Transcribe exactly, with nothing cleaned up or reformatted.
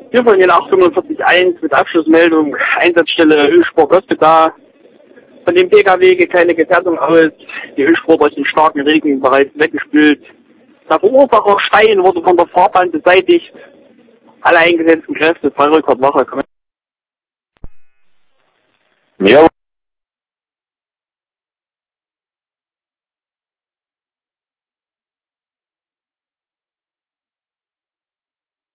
Hier von den acht fünfundvierzig eins mit Abschlussmeldung, Einsatzstelle Ölspur Gospeda. Von dem P K W geht keine Gefährdung aus. Die Ölspur durch den starken Regen bereits weggespült. Der Verursacherstein wurde von der Fahrbahn beseitigt. Alle eingesetzten Kräfte, Fallrückert Wache. Ja.